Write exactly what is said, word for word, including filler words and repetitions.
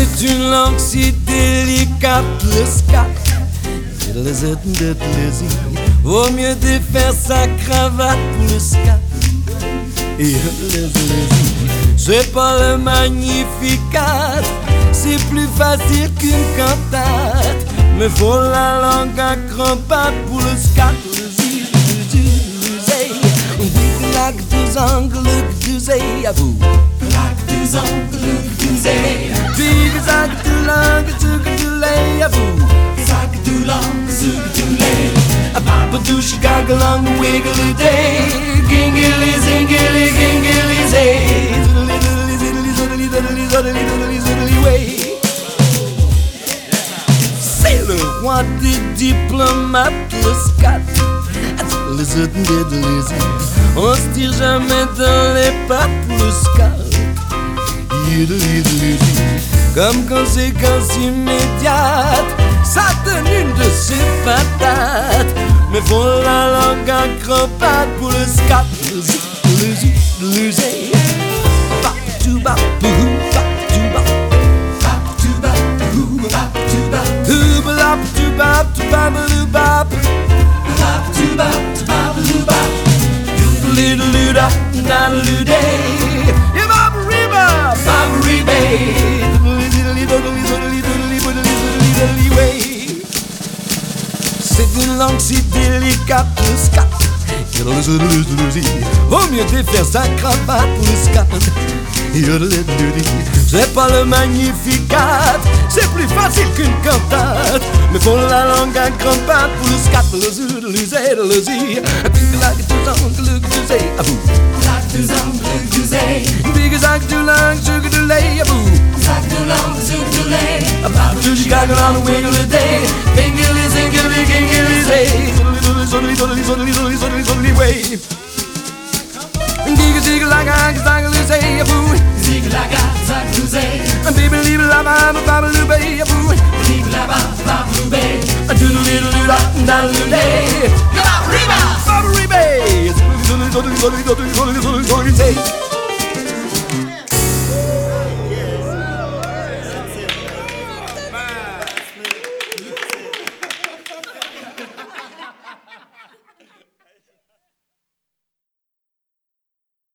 C'est une langue si délicate, le scat. Vaut mieux défaire sa cravate pour le scat. C'est pas le magnificat, c'est plus facile qu'une cantate. Mais faut la langue à crampate pour le scat. Like deux angles, deux à vous. Like deux angles, deux Big zag du lang, zug du lay à vous. Zag du lang, zug du lay. A papa douche gaggle on the wiggly day. Gingly, zingly, gingly, zay. Ziddly, ziddly, ziddly, ziddly, ziddly, ziddly, ziddly, way. C'est le roi des diplomates, le scat. On se tire jamais dans les pattes pour le scat. Comme conséquence immédiate, ça donne une de ses patates. Mais faut la langue à crampate pour le scat. Bap to bap, boo, bap to bap, bap to bap, boo, bap to bap, boo, bap to bap, to bap, boo, bap. Bap to bap, to bap, boo, bap. Little luda, da luda. Yeah, bap riba, bap riba. C'est une langue si délicate, le scat. Vaut mieux défaire sa cravate pour le scat. C'est pas le magnificat, c'est plus facile qu'une cantate. Mais faut la langue à crampate pour le scat. Le zu, le zé, le zi. Big like deux angles, deux zé, à vous. Like deux angles, deux zé. Big zag du lang, zug du lay, à vous. Zag du lang, zug du lay. About to Chicago on a wiggle day. Bingly, zingly, gingly, zay. Zoddly, zoddly, zoddly, zoddly, zoddly, zoddly, way. Digga, digga, laga, zagly, zay, a boo. Zigga, laga, zagly, zay. Baby, leave it, la, ba, ba, ba, loo, bay, a boo. Leave it, la, ba, ba, loo, bay. A doodle, little, loo, da, da, loo, day. Ba, riba, ba, riba. Zoddly, zoddly, zoddly, zoddly,